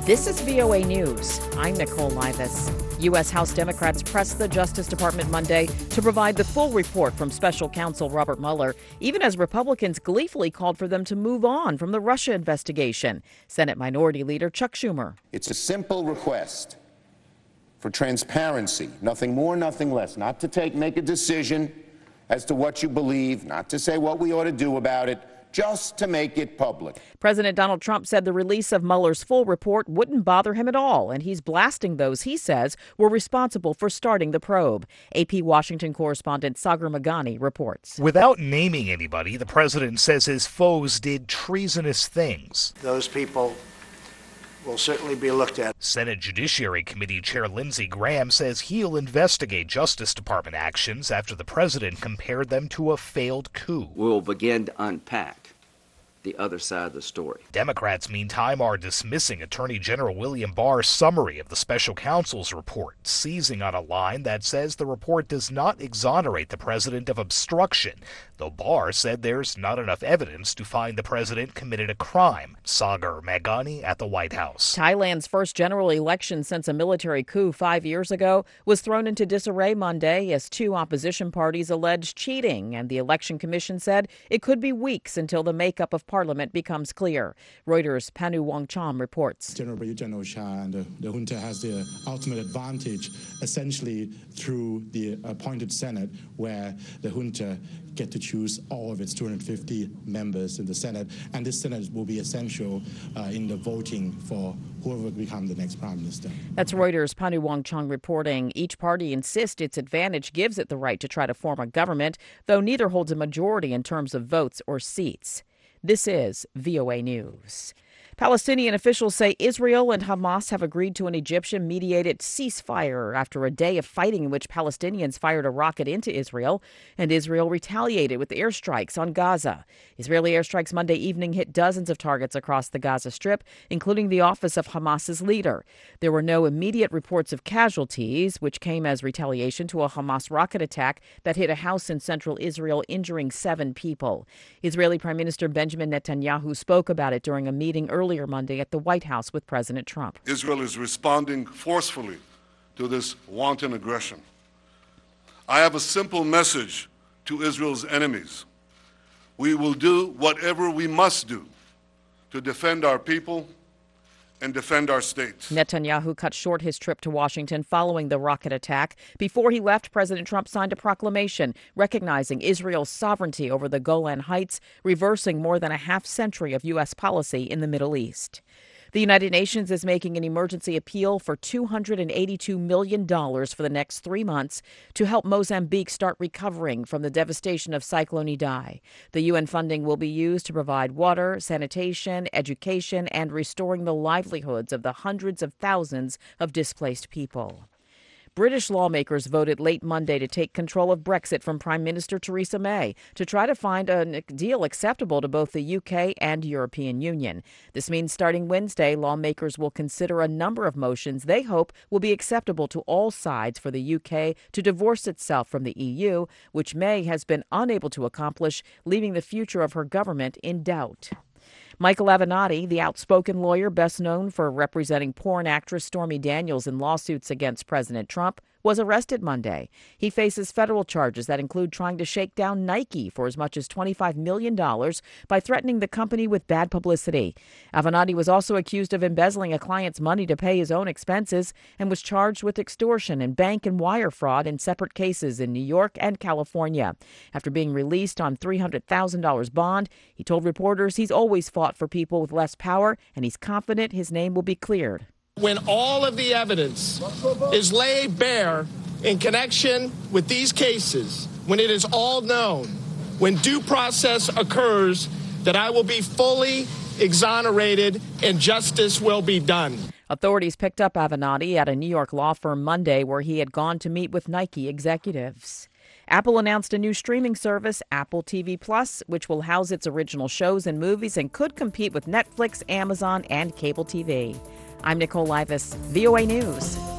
This is VOA News. I'm Nicole Livas. U.S. House Democrats pressed the Justice Department Monday to provide the full report from special counsel Robert Mueller, even as Republicans gleefully called for them to move on from the Russia investigation. Senate Minority Leader Chuck Schumer. It's a simple request for transparency, nothing more, nothing less, not to make a decision as to what you believe, not to say what we ought to do about it, just to make it public. President Donald Trump said the release of Mueller's full report wouldn't bother him at all, and he's blasting those he says were responsible for starting the probe. AP Washington correspondent Sagar Meghani reports. Without naming anybody, the president says his foes did treasonous things. Those people will certainly be looked at. Senate Judiciary Committee Chair Lindsey Graham says he'll investigate Justice Department actions after the president compared them to a failed coup. We'll begin to unpack the other side of the story. Democrats, meantime, are dismissing Attorney General William Barr's summary of the special counsel's report, seizing on a line that says the report does not exonerate the president of obstruction, though Barr said there's not enough evidence to find the president committed a crime. Sagar Meghani at the White House. Thailand's first general election since a military coup 5 years ago was thrown into disarray Monday as two opposition parties alleged cheating, and the Election Commission said it could be weeks until the makeup of Parliament becomes clear. Reuters' Panu Wongcham reports. General Prayut Chan-o-cha and the junta has the ultimate advantage essentially through the appointed Senate, where the junta get to choose all of its 250 members in the Senate, and this Senate will be essential in the voting for whoever will become the next prime minister. That's Reuters' Panu Wongcham reporting. Each party insists its advantage gives it the right to try to form a government, though neither holds a majority in terms of votes or seats. This is VOA News. Palestinian officials say Israel and Hamas have agreed to an Egyptian-mediated ceasefire after a day of fighting in which Palestinians fired a rocket into Israel, and Israel retaliated with airstrikes on Gaza. Israeli airstrikes Monday evening hit dozens of targets across the Gaza Strip, including the office of Hamas's leader. There were no immediate reports of casualties, which came as retaliation to a Hamas rocket attack that hit a house in central Israel, injuring 7 people. Israeli Prime Minister Benjamin Netanyahu spoke about it during a meeting earlier Monday at the White House with President Trump. Israel is responding forcefully to this wanton aggression. I have a simple message to Israel's enemies. We will do whatever we must do to defend our people and defend our state. Netanyahu cut short his trip to Washington following the rocket attack. Before he left, President Trump signed a proclamation recognizing Israel's sovereignty over the Golan Heights, reversing more than a half-century of U.S. policy in the Middle East. The United Nations is making an emergency appeal for $282 million for the next 3 months to help Mozambique start recovering from the devastation of Cyclone Idai. The UN funding will be used to provide water, sanitation, education, and restoring the livelihoods of the hundreds of thousands of displaced people. British lawmakers voted late Monday to take control of Brexit from Prime Minister Theresa May to try to find a deal acceptable to both the UK and European Union. This means starting Wednesday, lawmakers will consider a number of motions they hope will be acceptable to all sides for the UK to divorce itself from the EU, which May has been unable to accomplish, leaving the future of her government in doubt. Michael Avenatti, the outspoken lawyer best known for representing porn actress Stormy Daniels in lawsuits against President Trump, was arrested Monday. He faces federal charges that include trying to shake down Nike for as much as $25 million by threatening the company with bad publicity. Avenatti was also accused of embezzling a client's money to pay his own expenses and was charged with extortion and bank and wire fraud in separate cases in New York and California. After being released on $300,000 bond, he told reporters he's always fought for people with less power, and he's confident his name will be cleared. When all of the evidence is laid bare in connection with these cases, when it is all known, when due process occurs, that I will be fully exonerated and justice will be done. Authorities picked up Avenatti at a New York law firm Monday where he had gone to meet with Nike executives. Apple announced a new streaming service, Apple TV Plus, which will house its original shows and movies and could compete with Netflix, Amazon, and cable TV. I'm Nicole Livas, VOA News.